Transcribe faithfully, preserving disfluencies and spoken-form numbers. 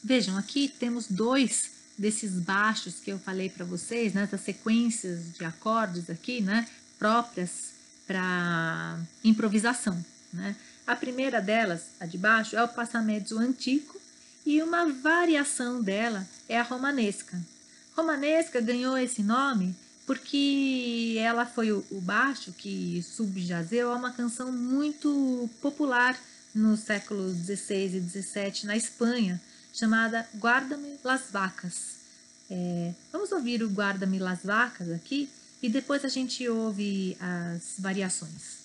Vejam, aqui temos dois desses baixos que eu falei para vocês, né, das sequências de acordes aqui, né, próprias para improvisação, né. A primeira delas, a de baixo, é o passamezzo antico e uma variação dela é a romanesca. Romanesca ganhou esse nome porque ela foi o, o baixo que subjazeu a uma canção muito popular no século dezesseis e dezessete na Espanha, chamada Guarda-me las Vacas. É, vamos ouvir o Guarda-me las Vacas aqui e depois a gente ouve as variações.